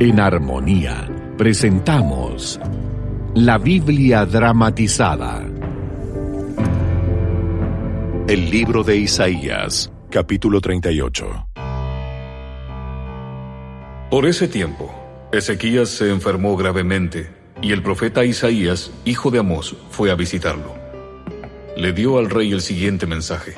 En Armonía presentamos la Biblia dramatizada. El libro de Isaías, capítulo 38. Por ese tiempo, Ezequías se enfermó gravemente, y el profeta Isaías, hijo de Amós, fue a visitarlo. Le dio al rey el siguiente mensaje: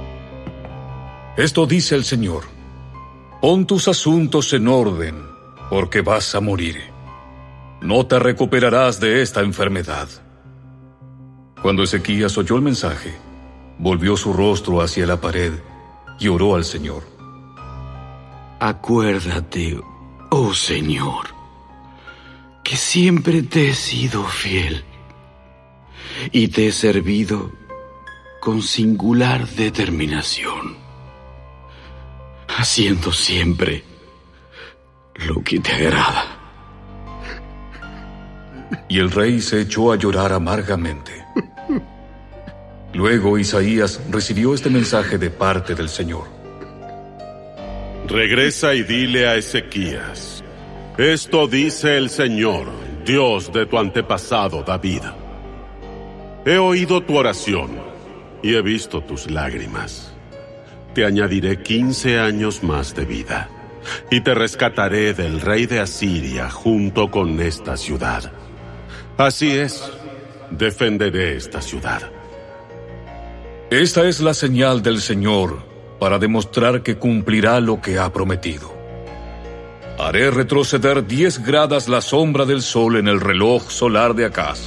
Esto dice el Señor: pon tus asuntos en orden, porque vas a morir. No te recuperarás de esta enfermedad. Cuando Ezequías oyó el mensaje, volvió su rostro hacia la pared y oró al Señor. Acuérdate, oh Señor, que siempre te he sido fiel y te he servido con singular determinación, haciendo siempre lo que te agrada. Y el rey se echó a llorar amargamente. Luego Isaías recibió este mensaje de parte del Señor: Regresa y dile a Ezequías: esto dice el Señor, Dios de tu antepasado David. He oído tu oración y he visto tus lágrimas. Te añadiré 15 años más de vida y te rescataré del rey de Asiria junto con esta ciudad. Así es, defenderé esta ciudad. Esta es la señal del Señor para demostrar que cumplirá lo que ha prometido. Haré retroceder 10 gradas la sombra del sol en el reloj solar de Acaz.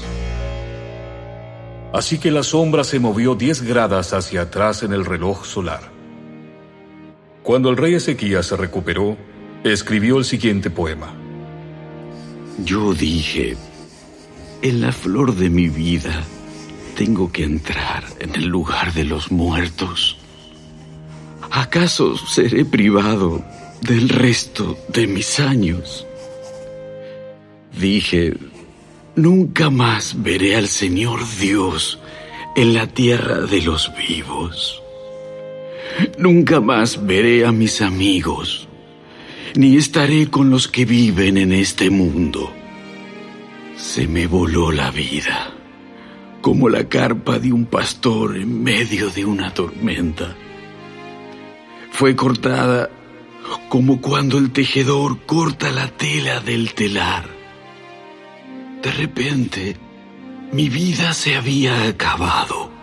Así que la sombra se movió 10 gradas hacia atrás en el reloj solar. Cuando el rey Ezequías se recuperó, escribió el siguiente poema: Yo dije, en la flor de mi vida tengo que entrar en el lugar de los muertos. ¿Acaso seré privado del resto de mis años? Dije, nunca más veré al Señor Dios en la tierra de los vivos. Nunca más veré a mis amigos, ni estaré con los que viven en este mundo. Se me voló la vida, como la carpa de un pastor en medio de una tormenta. Fue cortada como cuando el tejedor corta la tela del telar. De repente, mi vida se había acabado.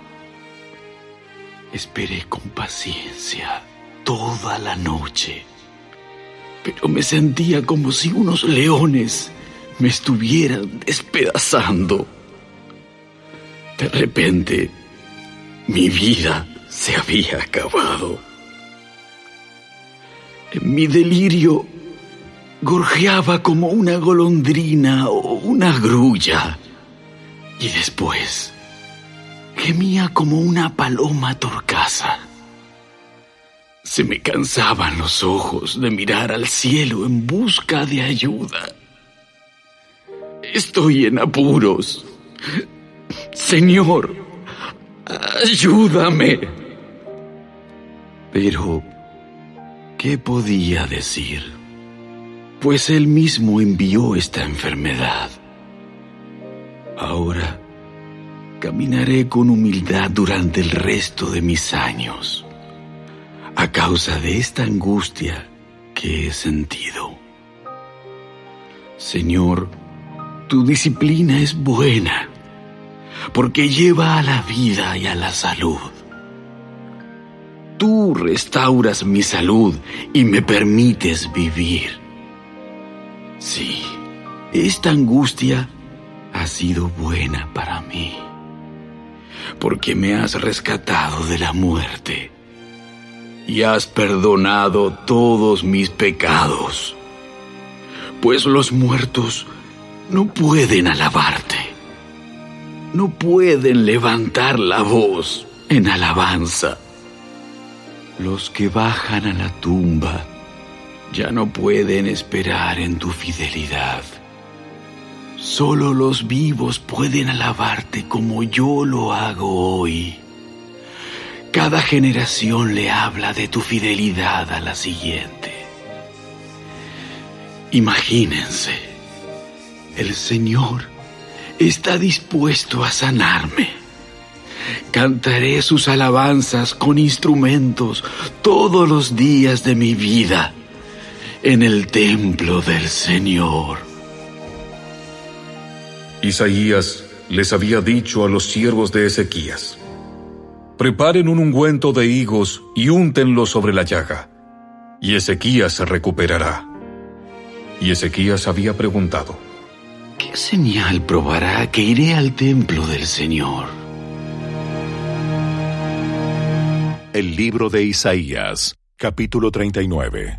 Esperé con paciencia toda la noche, pero me sentía como si unos leones me estuvieran despedazando. De repente, mi vida se había acabado. En mi delirio, gorjeaba como una golondrina o una grulla, y después gemía como una paloma torcaza. Se me cansaban los ojos de mirar al cielo en busca de ayuda. Estoy en apuros. Señor, ayúdame. Pero, ¿qué podía decir? Pues Él mismo envió esta enfermedad. Ahora caminaré con humildad durante el resto de mis años, a causa de esta angustia que he sentido. Señor, tu disciplina es buena, porque lleva a la vida y a la salud. Tú restauras mi salud y me permites vivir. Sí, esta angustia ha sido buena para mí, porque me has rescatado de la muerte y has perdonado todos mis pecados, pues los muertos no pueden alabarte, no pueden levantar la voz en alabanza. Los que bajan a la tumba ya no pueden esperar en tu fidelidad. Solo los vivos pueden alabarte como yo lo hago hoy. Cada generación le habla de tu fidelidad a la siguiente. Imagínense, el Señor está dispuesto a sanarme. Cantaré sus alabanzas con instrumentos todos los días de mi vida en el templo del Señor. Isaías les había dicho a los siervos de Ezequías: preparen un ungüento de higos y úntenlo sobre la llaga, y Ezequías se recuperará. Y Ezequías había preguntado: ¿qué señal probará que iré al templo del Señor? El libro de Isaías, capítulo 39.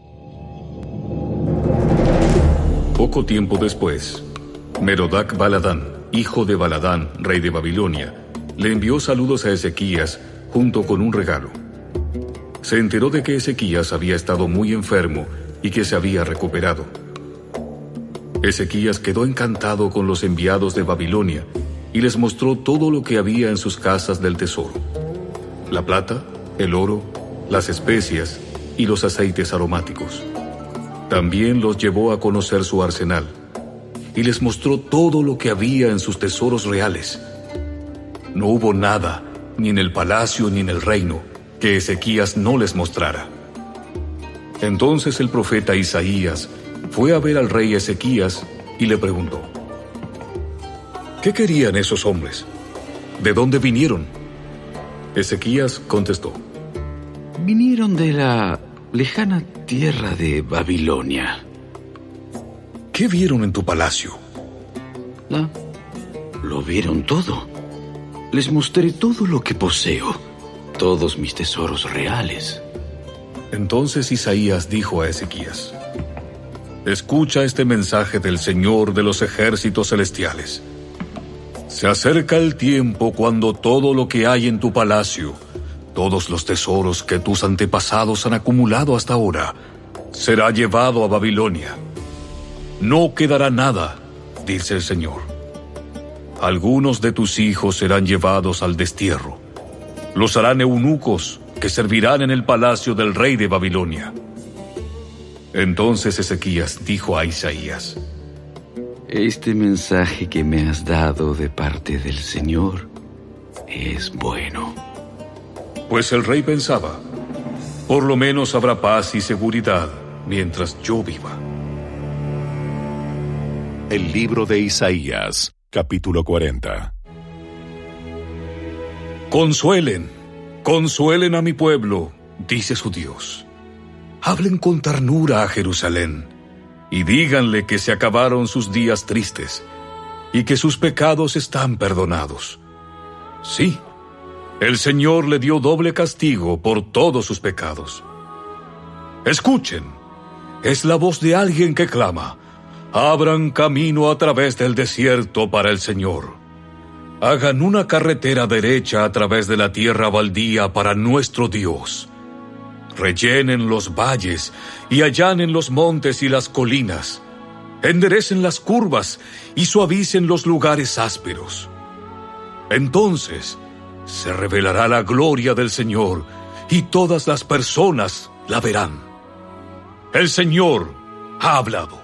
Poco tiempo después, Merodach Baladán, hijo de Baladán, rey de Babilonia, le envió saludos a Ezequías junto con un regalo. Se enteró de que Ezequías había estado muy enfermo y que se había recuperado. Ezequías quedó encantado con los enviados de Babilonia y les mostró todo lo que había en sus casas del tesoro: la plata, el oro, las especias y los aceites aromáticos. También los llevó a conocer su arsenal y les mostró todo lo que había en sus tesoros reales. No hubo nada, ni en el palacio ni en el reino, que Ezequías no les mostrara. Entonces el profeta Isaías fue a ver al rey Ezequías y le preguntó: ¿qué querían esos hombres? ¿De dónde vinieron? Ezequías contestó: Vinieron de la lejana tierra de Babilonia. ¿Qué vieron en tu palacio? Lo vieron todo. Les mostré todo lo que poseo, todos mis tesoros reales. Entonces Isaías dijo a Ezequías: escucha este mensaje del Señor de los ejércitos celestiales. Se acerca el tiempo cuando todo lo que hay en tu palacio, todos los tesoros que tus antepasados han acumulado hasta ahora, será llevado a Babilonia. No quedará nada, dice el Señor. Algunos de tus hijos serán llevados al destierro. Los harán eunucos que servirán en el palacio del rey de Babilonia. Entonces Ezequías dijo a Isaías: este mensaje que me has dado de parte del Señor es bueno. Pues el rey pensaba: por lo menos habrá paz y seguridad mientras yo viva. El libro de Isaías, capítulo 40. Consuelen, consuelen a mi pueblo, dice su Dios. Hablen con ternura a Jerusalén y díganle que se acabaron sus días tristes y que sus pecados están perdonados. Sí, el Señor le dio doble castigo por todos sus pecados. Escuchen, es la voz de alguien que clama: abran camino a través del desierto para el Señor. Hagan una carretera derecha a través de la tierra baldía para nuestro Dios. Rellenen los valles y allanen los montes y las colinas. Enderecen las curvas y suavicen los lugares ásperos. Entonces se revelará la gloria del Señor y todas las personas la verán. El Señor ha hablado.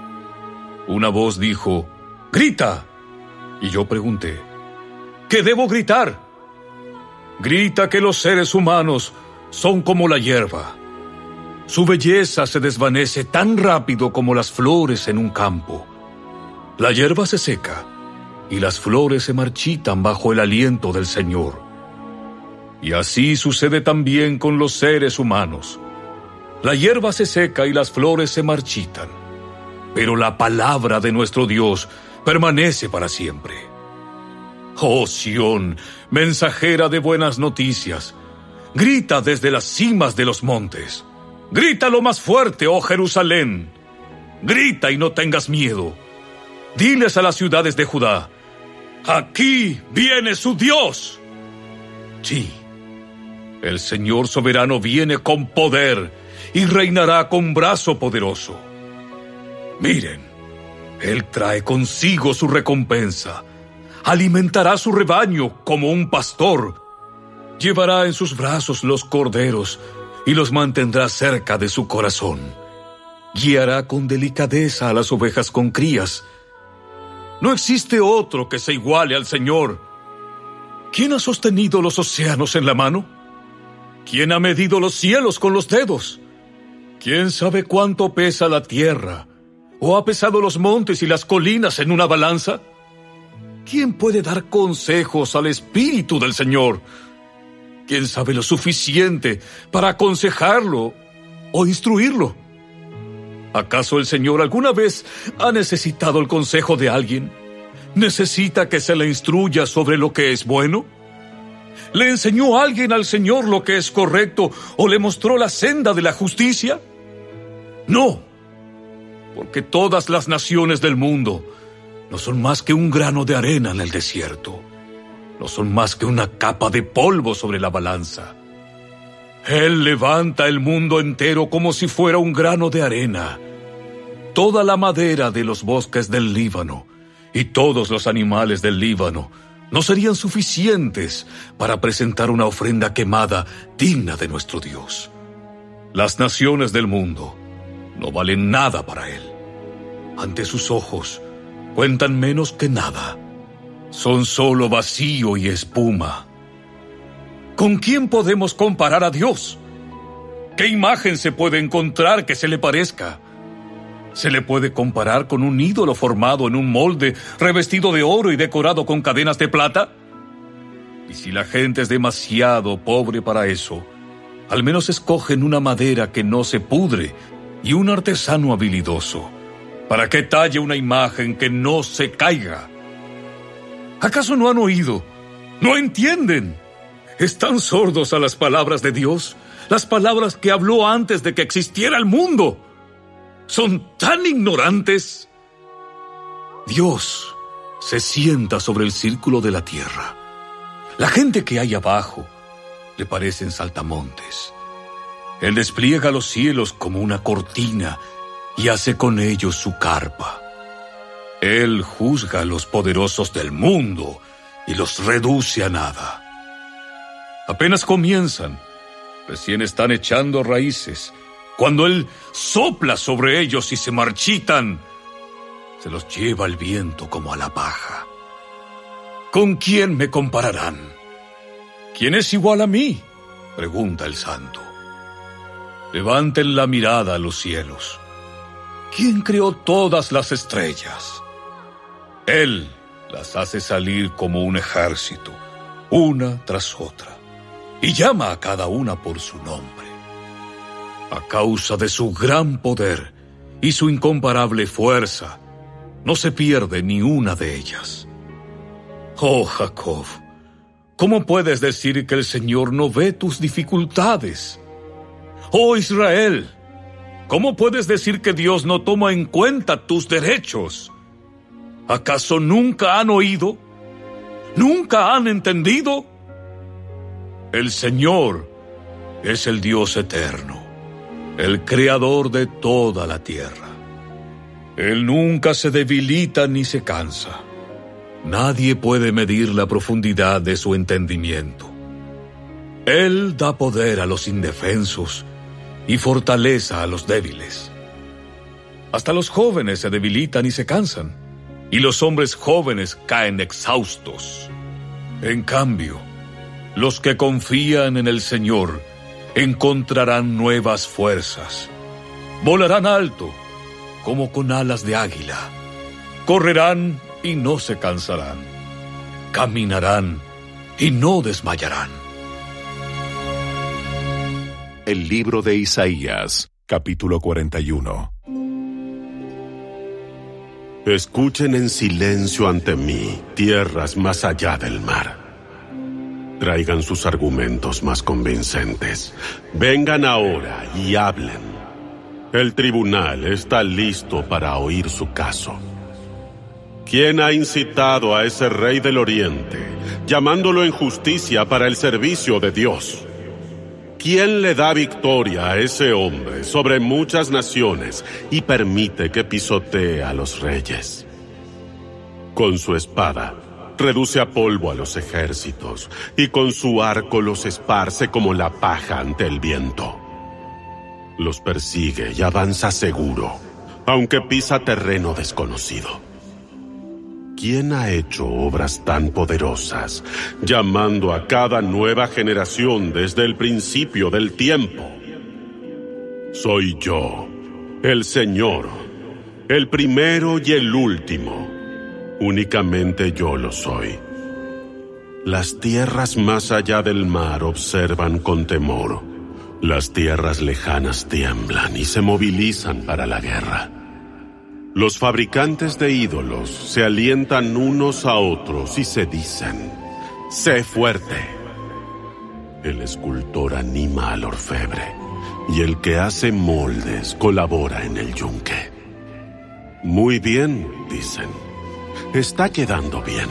Una voz dijo: ¡grita! Y yo pregunté: ¿qué debo gritar? Grita que los seres humanos son como la hierba. Su belleza se desvanece tan rápido como las flores en un campo. La hierba se seca y las flores se marchitan bajo el aliento del Señor. Y así sucede también con los seres humanos. La hierba se seca y las flores se marchitan, pero la palabra de nuestro Dios permanece para siempre. Oh Sión, mensajera de buenas noticias, grita desde las cimas de los montes. Grita lo más fuerte, oh Jerusalén. Grita y no tengas miedo. Diles a las ciudades de Judá: aquí viene su Dios. Sí, el Señor soberano viene con poder y reinará con brazo poderoso. Miren, Él trae consigo su recompensa. Alimentará su rebaño como un pastor. Llevará en sus brazos los corderos y los mantendrá cerca de su corazón. Guiará con delicadeza a las ovejas con crías. No existe otro que se iguale al Señor. ¿Quién ha sostenido los océanos en la mano? ¿Quién ha medido los cielos con los dedos? ¿Quién sabe cuánto pesa la tierra? ¿O ha pesado los montes y las colinas en una balanza? ¿Quién puede dar consejos al Espíritu del Señor? ¿Quién sabe lo suficiente para aconsejarlo o instruirlo? ¿Acaso el Señor alguna vez ha necesitado el consejo de alguien? ¿Necesita que se le instruya sobre lo que es bueno? ¿Le enseñó alguien al Señor lo que es correcto o le mostró la senda de la justicia? No, porque todas las naciones del mundo no son más que un grano de arena en el desierto. No son más que una capa de polvo sobre la balanza. Él levanta el mundo entero como si fuera un grano de arena. Toda la madera de los bosques del Líbano y todos los animales del Líbano no serían suficientes para presentar una ofrenda quemada digna de nuestro Dios. Las naciones del mundo no valen nada para Él. Ante sus ojos cuentan menos que nada. Son solo vacío y espuma. ¿Con quién podemos comparar a Dios? ¿Qué imagen se puede encontrar que se le parezca? ¿Se le puede comparar con un ídolo formado en un molde, revestido de oro y decorado con cadenas de plata? Y si la gente es demasiado pobre para eso, al menos escogen una madera que no se pudre y un artesano habilidoso, para que talle una imagen que no se caiga. ¿Acaso no han oído? ¿No entienden? ¿Están sordos a las palabras de Dios? Las palabras que habló antes de que existiera el mundo. ¿Son tan ignorantes? Dios se sienta sobre el círculo de la tierra. La gente que hay abajo le parecen saltamontes. Él despliega los cielos como una cortina y hace con ellos su carpa. Él juzga a los poderosos del mundo y los reduce a nada. Apenas comienzan, recién están echando raíces. Cuando Él sopla sobre ellos y se marchitan, se los lleva el viento como a la paja. ¿Con quién me compararán? ¿Quién es igual a mí?, pregunta el santo. Levanten la mirada a los cielos. ¿Quién creó todas las estrellas? Él las hace salir como un ejército, una tras otra, y llama a cada una por su nombre. A causa de su gran poder y su incomparable fuerza, no se pierde ni una de ellas. Oh, Jacob, ¿cómo puedes decir que el Señor no ve tus dificultades? Oh, Israel, ¿cómo puedes decir que Dios no toma en cuenta tus derechos? ¿Acaso nunca han oído? ¿Nunca han entendido? El Señor es el Dios eterno, el creador de toda la tierra. Él nunca se debilita ni se cansa. Nadie puede medir la profundidad de su entendimiento. Él da poder a los indefensos y fortaleza a los débiles. Hasta los jóvenes se debilitan y se cansan, y los hombres jóvenes caen exhaustos. En cambio, los que confían en el Señor encontrarán nuevas fuerzas. Volarán alto, como con alas de águila. Correrán y no se cansarán. Caminarán y no desmayarán. El libro de Isaías, capítulo 41. Escuchen en silencio ante mí, tierras más allá del mar. Traigan sus argumentos más convincentes. Vengan ahora y hablen. El tribunal está listo para oír su caso. ¿Quién ha incitado a ese rey del oriente, llamándolo en justicia para el servicio de Dios? ¿Quién le da victoria a ese hombre sobre muchas naciones y permite que pisotee a los reyes? Con su espada reduce a polvo a los ejércitos y con su arco los esparce como la paja ante el viento. Los persigue y avanza seguro, aunque pisa terreno desconocido. ¿Quién ha hecho obras tan poderosas, llamando a cada nueva generación desde el principio del tiempo? Soy yo, el Señor, el primero y el último. Únicamente yo lo soy. Las tierras más allá del mar observan con temor. Las tierras lejanas tiemblan y se movilizan para la guerra. Los fabricantes de ídolos se alientan unos a otros y se dicen: «Sé fuerte». El escultor anima al orfebre y el que hace moldes colabora en el yunque. «Muy bien», dicen. «Está quedando bien».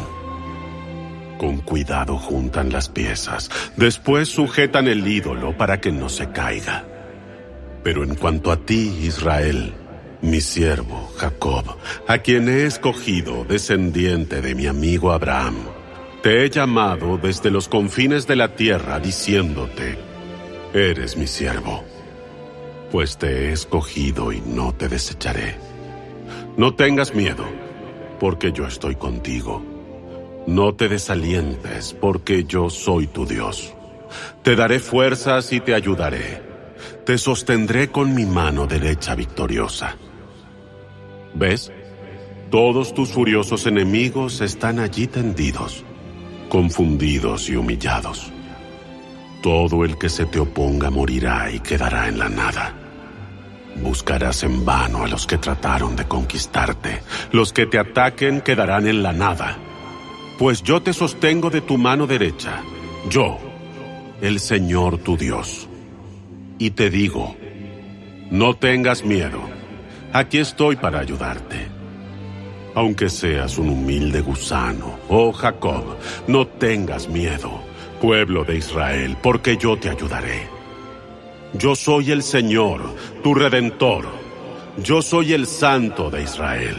Con cuidado juntan las piezas, después sujetan el ídolo para que no se caiga. Pero en cuanto a ti, Israel, mi siervo Jacob, a quien he escogido descendiente de mi amigo Abraham, te he llamado desde los confines de la tierra diciéndote: eres mi siervo, pues te he escogido y no te desecharé. No tengas miedo, porque yo estoy contigo. No te desalientes, porque yo soy tu Dios. Te daré fuerzas y te ayudaré. Te sostendré con mi mano derecha victoriosa. ¿Ves? Todos tus furiosos enemigos están allí tendidos, confundidos y humillados. Todo el que se te oponga morirá y quedará en la nada. Buscarás en vano a los que trataron de conquistarte. Los que te ataquen quedarán en la nada. Pues yo te sostengo de tu mano derecha, yo, el Señor tu Dios. Y te digo: no tengas miedo, aquí estoy para ayudarte. Aunque seas un humilde gusano, oh Jacob, no tengas miedo, pueblo de Israel, porque yo te ayudaré. Yo soy el Señor, tu Redentor. Yo soy el Santo de Israel.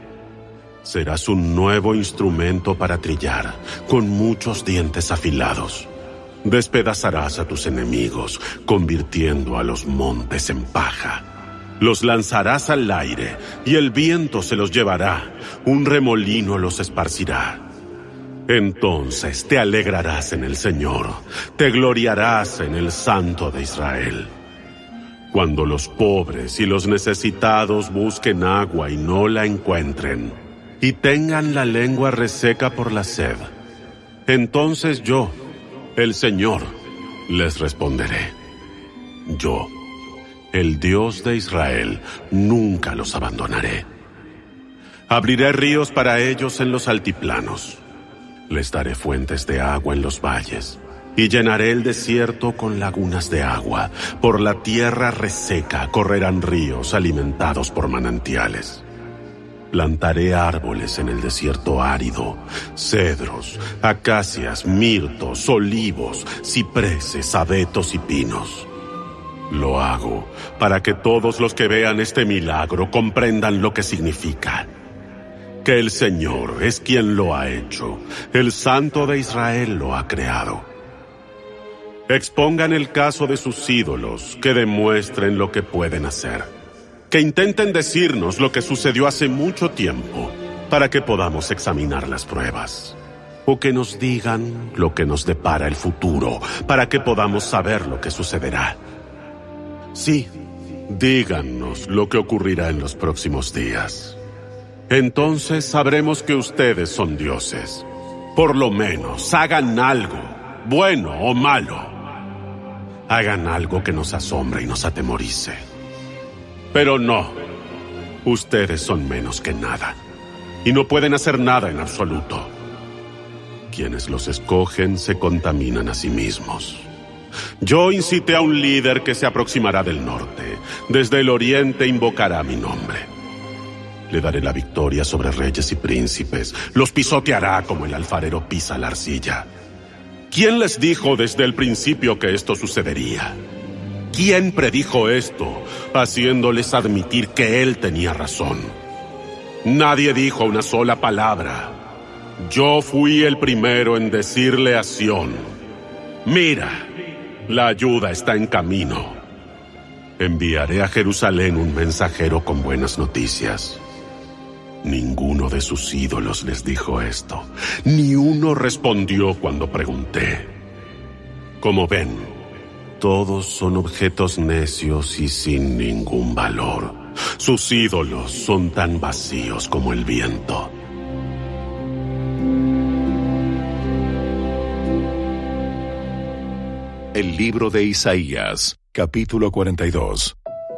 Serás un nuevo instrumento para trillar, con muchos dientes afilados. Despedazarás a tus enemigos, convirtiendo a los montes en paja. Los lanzarás al aire, y el viento se los llevará. Un remolino los esparcirá. Entonces te alegrarás en el Señor, te gloriarás en el Santo de Israel. Cuando los pobres y los necesitados busquen agua y no la encuentren, y tengan la lengua reseca por la sed, entonces yo, el Señor, les responderé. Yo, el Dios de Israel, nunca los abandonaré. Abriré ríos para ellos en los altiplanos. Les daré fuentes de agua en los valles, y llenaré el desierto con lagunas de agua. Por la tierra reseca correrán ríos alimentados por manantiales. Plantaré árboles en el desierto árido, cedros, acacias, mirtos, olivos, cipreses, abetos y pinos. Lo hago para que todos los que vean este milagro comprendan lo que significa. Que el Señor es quien lo ha hecho, el Santo de Israel lo ha creado. Expongan el caso de sus ídolos, que demuestren lo que pueden hacer. Que intenten decirnos lo que sucedió hace mucho tiempo, para que podamos examinar las pruebas. O que nos digan lo que nos depara el futuro, para que podamos saber lo que sucederá. Sí, díganos lo que ocurrirá en los próximos días. Entonces sabremos que ustedes son dioses. Por lo menos hagan algo, bueno o malo. Hagan algo que nos asombre y nos atemorice. Pero no, ustedes son menos que nada, y no pueden hacer nada en absoluto. Quienes los escogen se contaminan a sí mismos. Yo incité a un líder que se aproximará del norte. Desde el oriente invocará mi nombre. Le daré la victoria sobre reyes y príncipes. Los pisoteará como el alfarero pisa la arcilla. ¿Quién les dijo desde el principio que esto sucedería? ¿Quién predijo esto, haciéndoles admitir que él tenía razón? Nadie dijo una sola palabra. Yo fui el primero en decirle a Sión: mira, la ayuda está en camino. enviaré a Jerusalén un mensajero con buenas noticias. Ninguno de sus ídolos les dijo esto. Ni uno respondió cuando pregunté. Como ven, todos son objetos necios y sin ningún valor. Sus ídolos son tan vacíos como el viento. El libro de Isaías, capítulo 42.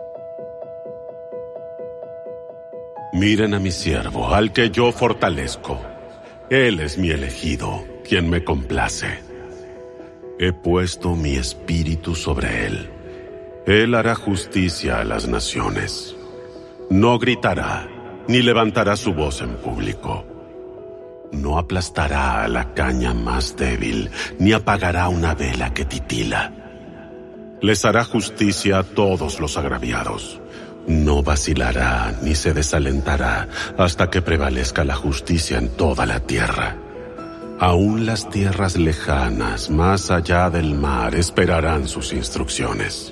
Miren a mi siervo, al que yo fortalezco. Él es mi elegido, quien me complace. He puesto mi espíritu sobre él. Él hará justicia a las naciones. No gritará, ni levantará su voz en público. No aplastará a la caña más débil, ni apagará una vela que titila. Les hará justicia a todos los agraviados. No vacilará ni se desalentará hasta que prevalezca la justicia en toda la tierra. Aún las tierras lejanas, más allá del mar, esperarán sus instrucciones.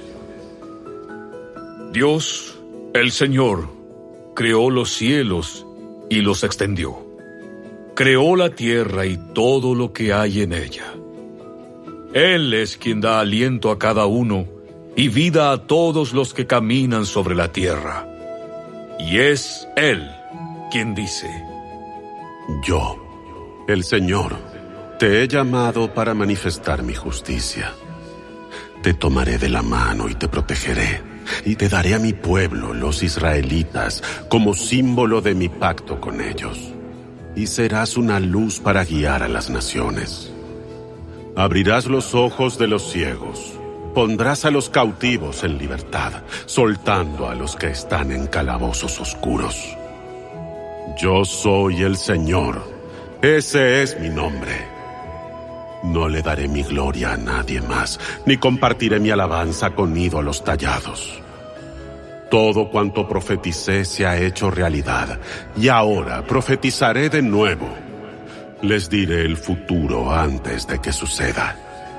Dios, el Señor, creó los cielos y los extendió. Creó la tierra y todo lo que hay en ella. Él es quien da aliento a cada uno y vida a todos los que caminan sobre la tierra. Y es Él quien dice: Yo, el Señor, te he llamado para manifestar mi justicia. Te tomaré de la mano y te protegeré, y te daré a mi pueblo, los israelitas, como símbolo de mi pacto con ellos. Y serás una luz para guiar a las naciones. Abrirás los ojos de los ciegos. Pondrás a los cautivos en libertad, soltando a los que están en calabozos oscuros. Yo soy el Señor. Ese es mi nombre. No le daré mi gloria a nadie más, ni compartiré mi alabanza con ídolos tallados. Todo cuanto profeticé se ha hecho realidad, y ahora profetizaré de nuevo. Les diré el futuro antes de que suceda.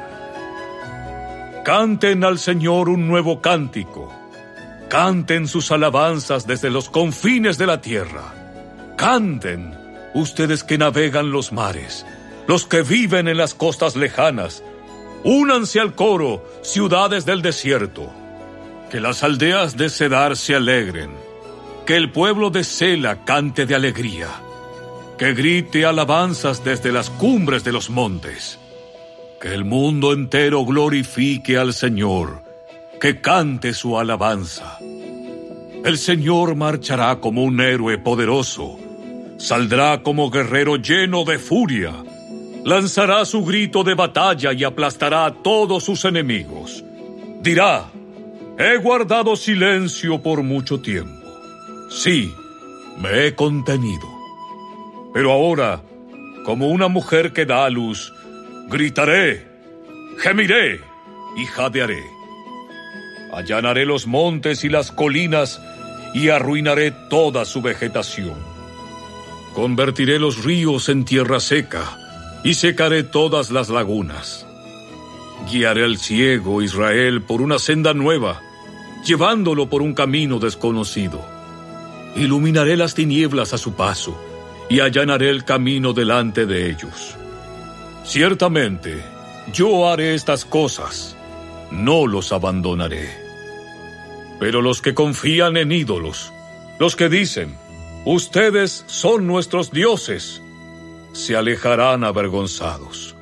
Canten al Señor un nuevo cántico. Canten sus alabanzas desde los confines de la tierra. Canten, ustedes que navegan los mares, los que viven en las costas lejanas. Únanse al coro, ciudades del desierto. Que las aldeas de Cedar se alegren. Que el pueblo de Sela cante de alegría. Que grite alabanzas desde las cumbres de los montes. Que el mundo entero glorifique al Señor. Que cante su alabanza. El Señor marchará como un héroe poderoso. Saldrá como guerrero lleno de furia. Lanzará su grito de batalla y aplastará a todos sus enemigos. Dirá: he guardado silencio por mucho tiempo. Sí, me he contenido. Pero ahora, como una mujer que da a luz, gritaré, gemiré y jadearé. Allanaré los montes y las colinas y arruinaré toda su vegetación. Convertiré los ríos en tierra seca y secaré todas las lagunas. Guiaré al ciego Israel por una senda nueva, llevándolo por un camino desconocido. Iluminaré las tinieblas a su paso y allanaré el camino delante de ellos. Ciertamente, yo haré estas cosas, no los abandonaré. Pero los que confían en ídolos, los que dicen, ustedes son nuestros dioses, se alejarán avergonzados.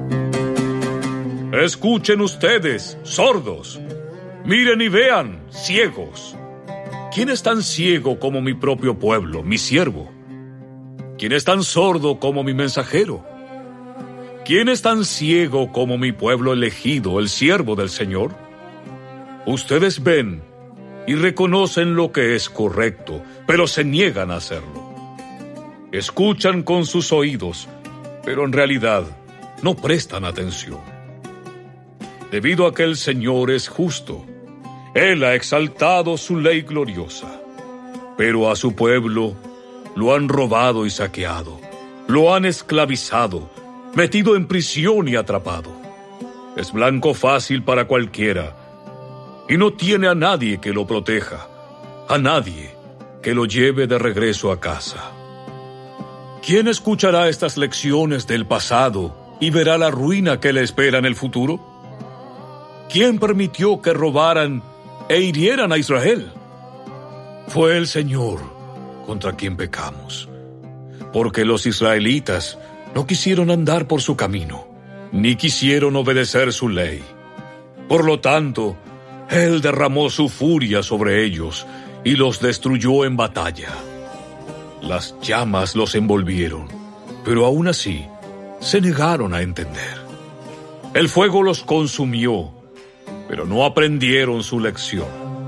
Escuchen ustedes, sordos. Miren y vean, ciegos. ¿Quién es tan ciego como mi propio pueblo, mi siervo? ¿Quién es tan sordo como mi mensajero? ¿Quién es tan ciego como mi pueblo elegido, el siervo del Señor? Ustedes ven y reconocen lo que es correcto, pero se niegan a hacerlo. Escuchan con sus oídos, pero en realidad no prestan atención. Debido a que el Señor es justo, Él ha exaltado su ley gloriosa. Pero a su pueblo lo han robado y saqueado, lo han esclavizado, metido en prisión y atrapado. Es blanco fácil para cualquiera. y no tiene a nadie que lo proteja, a nadie que lo lleve de regreso a casa. ¿Quién escuchará estas lecciones del pasado y verá la ruina que le espera en el futuro? ¿Quién permitió que robaran e hirieran a Israel? Fue el Señor contra quien pecamos, porque los israelitas no quisieron andar por su camino, ni quisieron obedecer su ley. Por lo tanto, Él derramó su furia sobre ellos y los destruyó en batalla. Las llamas los envolvieron, pero aún así se negaron a entender. El fuego los consumió, pero no aprendieron su lección.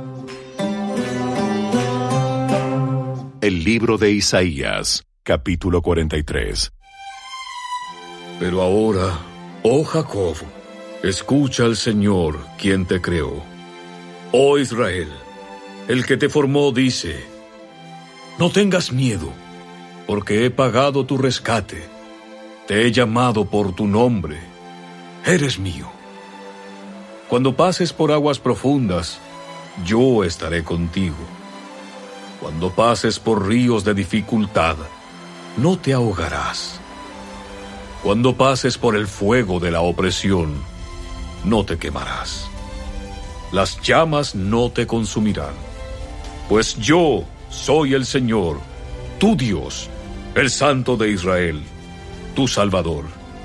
El libro de Isaías, capítulo 43. Pero ahora, oh Jacob, escucha al Señor, quien te creó. Oh Israel, el que te formó dice: no tengas miedo, porque he pagado tu rescate. Te he llamado por tu nombre. Eres mío. Cuando pases por aguas profundas, yo estaré contigo. Cuando pases por ríos de dificultad, no te ahogarás. Cuando pases por el fuego de la opresión, no te quemarás. Las llamas no te consumirán, pues yo soy el Señor, tu Dios, el Santo de Israel, tu Salvador.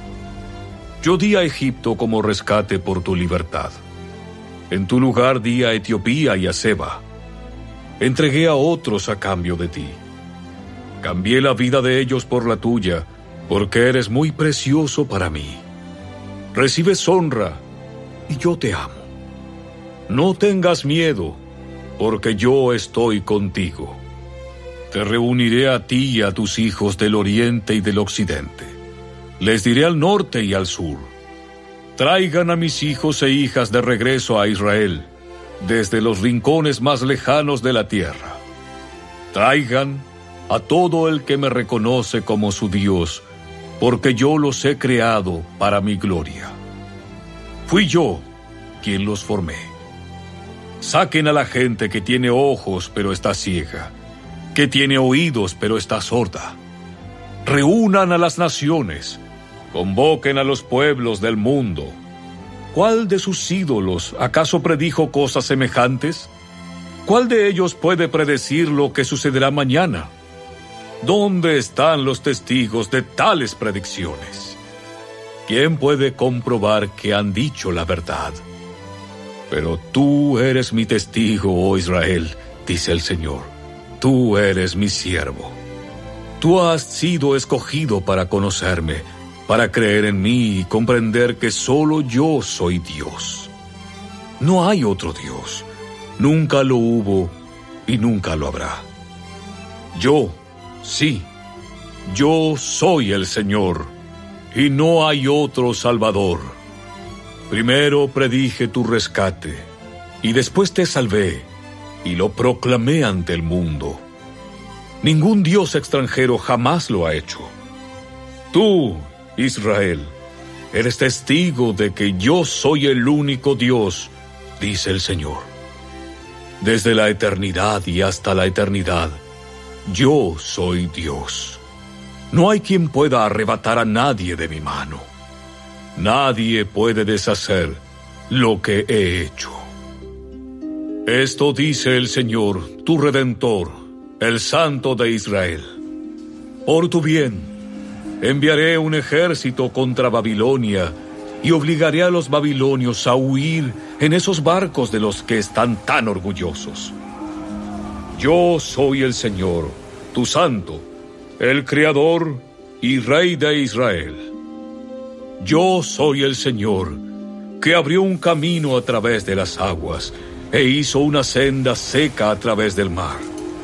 Yo di a Egipto como rescate por tu libertad. En tu lugar di a Etiopía y a Seba. Entregué a otros a cambio de ti. Cambié la vida de ellos por la tuya, porque eres muy precioso para mí. Recibes honra, y yo te amo. No tengas miedo, porque yo estoy contigo. Te reuniré a ti y a tus hijos del oriente y del occidente. Les diré al norte y al sur: traigan a mis hijos e hijas de regreso a Israel, desde los rincones más lejanos de la tierra. Traigan a todo el que me reconoce como su Dios, porque yo los he creado para mi gloria. Fui yo quien los formé. Saquen a la gente que tiene ojos pero está ciega, que tiene oídos pero está sorda. Reúnan a las naciones, convoquen a los pueblos del mundo. ¿Cuál de sus ídolos acaso predijo cosas semejantes? ¿Cuál de ellos puede predecir lo que sucederá mañana? ¿Dónde están los testigos de tales predicciones? ¿Quién puede comprobar que han dicho la verdad? Pero tú eres mi testigo, oh Israel, dice el Señor. Tú eres mi siervo. Tú has sido escogido para conocerme, para creer en mí y comprender que solo yo soy Dios. No hay otro Dios. Nunca lo hubo y nunca lo habrá. Yo, sí, yo soy el Señor, y no hay otro Salvador. Primero predije tu rescate, y después te salvé, y lo proclamé ante el mundo. Ningún Dios extranjero jamás lo ha hecho. Tú, Israel, eres testigo de que yo soy el único Dios, dice el Señor. Desde la eternidad y hasta la eternidad, yo soy Dios. No hay quien pueda arrebatar a nadie de mi mano. Nadie puede deshacer lo que he hecho. Esto dice el Señor, tu Redentor, el Santo de Israel. Por tu bien, enviaré un ejército contra Babilonia y obligaré a los babilonios a huir en esos barcos de los que están tan orgullosos. Yo soy el Señor, tu Santo, el Creador y Rey de Israel. Yo soy el Señor, que abrió un camino a través de las aguas e hizo una senda seca a través del mar.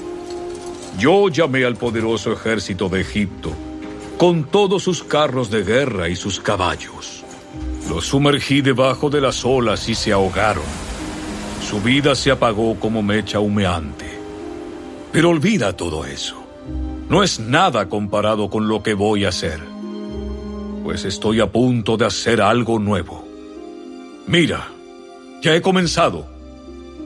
Yo llamé al poderoso ejército de Egipto, con todos sus carros de guerra y sus caballos. Los sumergí debajo de las olas y se ahogaron. Su vida se apagó como mecha humeante. Pero olvida todo eso. No es nada comparado con lo que voy a hacer, pues estoy a punto de hacer algo nuevo. Mira, ya he comenzado.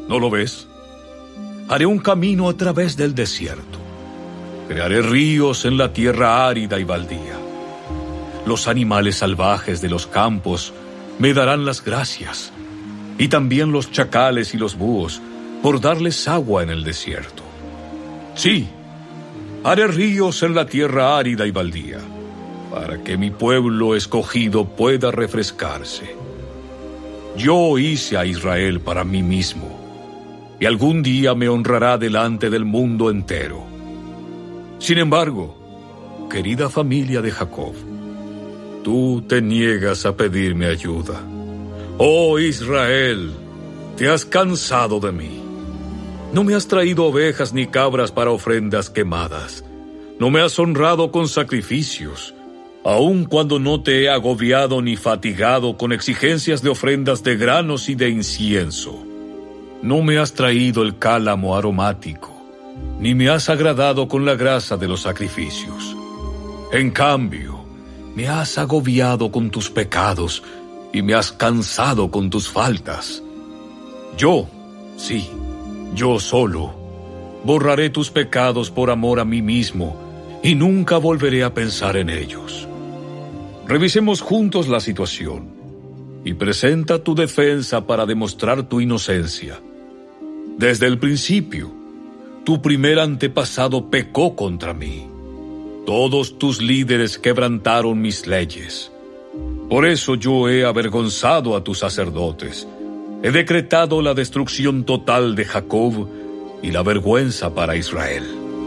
¿No lo ves? Haré un camino a través del desierto. Crearé ríos en la tierra árida y baldía. Los animales salvajes de los campos me darán las gracias, y también los chacales y los búhos, por darles agua en el desierto. Sí, haré ríos en la tierra árida y baldía, para que mi pueblo escogido pueda refrescarse. Yo hice a Israel para mí mismo, y algún día me honrará delante del mundo entero. Sin embargo, querida familia de Jacob, tú te niegas a pedirme ayuda. Oh Israel, te has cansado de mí. No me has traído ovejas ni cabras para ofrendas quemadas. No me has honrado con sacrificios, aun cuando no te he agobiado ni fatigado con exigencias de ofrendas de granos y de incienso. No me has traído el cálamo aromático, ni me has agradado con la grasa de los sacrificios. En cambio, me has agobiado con tus pecados y me has cansado con tus faltas. Yo, sí, yo solo, borraré tus pecados por amor a mí mismo y nunca volveré a pensar en ellos. Revisemos juntos la situación y presenta tu defensa para demostrar tu inocencia. Desde el principio, tu primer antepasado pecó contra mí. Todos tus líderes quebrantaron mis leyes. Por eso yo he avergonzado a tus sacerdotes. He decretado la destrucción total de Jacob y la vergüenza para Israel.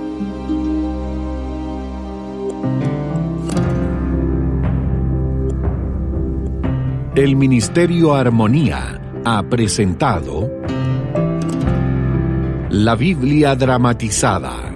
El Ministerio Armonía ha presentado La Biblia dramatizada.